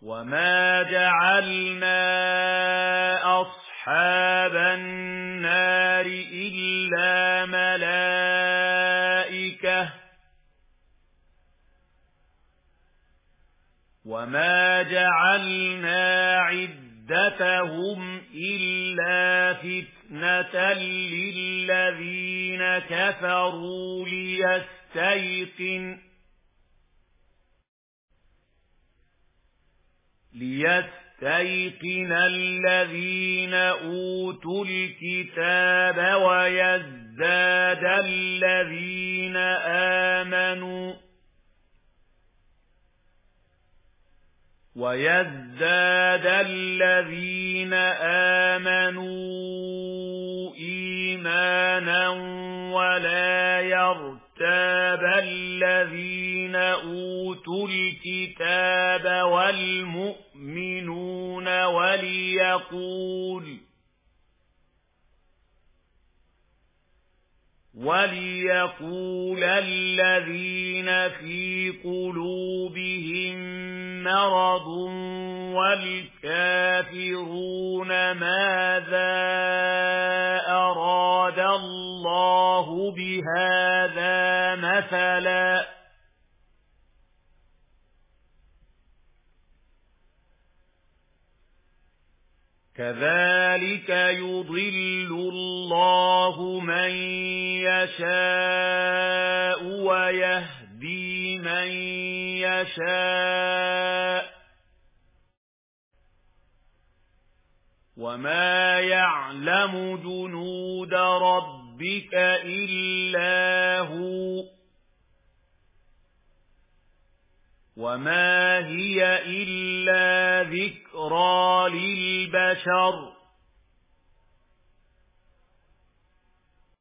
وما جعلنا أصحاب النار إلا ملائكة وما جعلنا عدتهم إلا فتنة للذين كفروا ليستيقن الذين أوتوا الكتاب ويزداد الذين آمنوا إيمانا ولا يرتاب الذين أوتوا الكتاب والمؤمنون وليقول الذين في قلوبهم مرض والكافرون ماذا أراد الله بهذا مثلا كذلك يضل الله من يشاء ويهدي من يشاء وما يعلم جنود ربك إلا هو وما هي إلا ذكرى للبشر